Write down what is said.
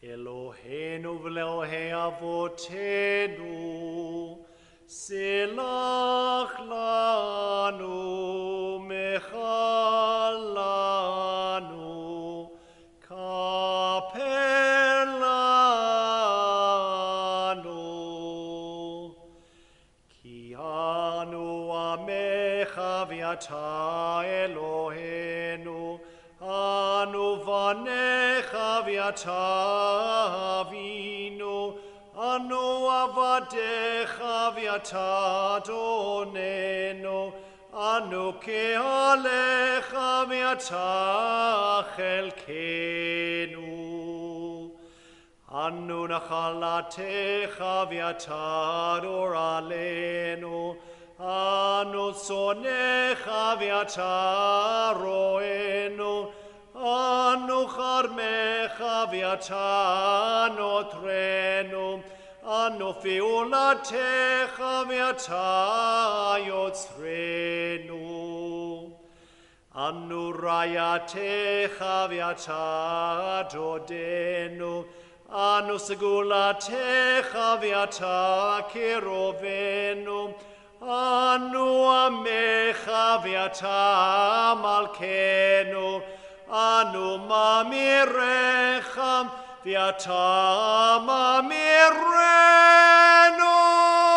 Eloheinu v'Elohei avotenu, Selach lanu mechalanu, kaper lanu, ki anu amecha v'yata Eloheinu, anu vanecha v'yata avinu, anu avadecha v'yata adonenu, anu ke'alecha v'yata chelkenu, anu nachalatecha v'yata dor alenu, anu sonecha v'yata roenu, anu charmecha v'yata notrenu, anu fiulatecha v'yata yotzrenu, anu rayatecha v'yata dodenu, anu segulatecha v'yata kirovenu, anu amecha v'yata malkenu, anu mamirecha v'yata mamirenu.